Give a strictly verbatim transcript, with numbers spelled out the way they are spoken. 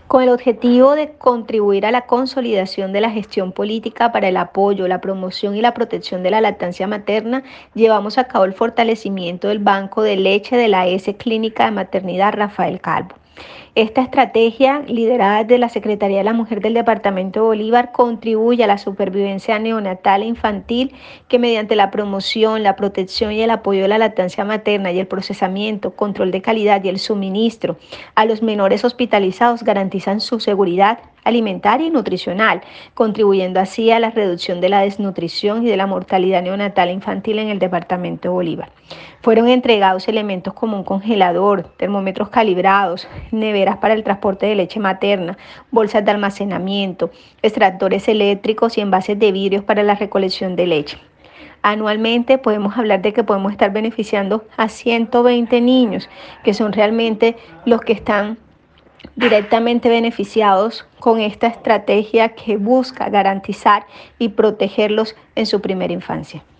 Con el objetivo de contribuir a la consolidación de la gestión política para el apoyo, la promoción y la protección de la lactancia materna, llevamos a cabo el fortalecimiento del Banco de Leche de la S Clínica de Maternidad Rafael Calvo. Esta estrategia, liderada desde la Secretaría de la Mujer del Departamento de Bolívar, contribuye a la supervivencia neonatal e infantil que mediante la promoción, la protección y el apoyo de la lactancia materna y el procesamiento, control de calidad y el suministro a los menores hospitalizados garantizan su seguridad alimentaria y nutricional, contribuyendo así a la reducción de la desnutrición y de la mortalidad neonatal e infantil en el departamento de Bolívar. Fueron entregados elementos como un congelador, termómetros calibrados, neveras para el transporte de leche materna, bolsas de almacenamiento, extractores eléctricos y envases de vidrios para la recolección de leche. Anualmente podemos hablar de que podemos estar beneficiando a ciento veinte niños, que son realmente los que están directamente beneficiados con esta estrategia que busca garantizar y protegerlos en su primera infancia.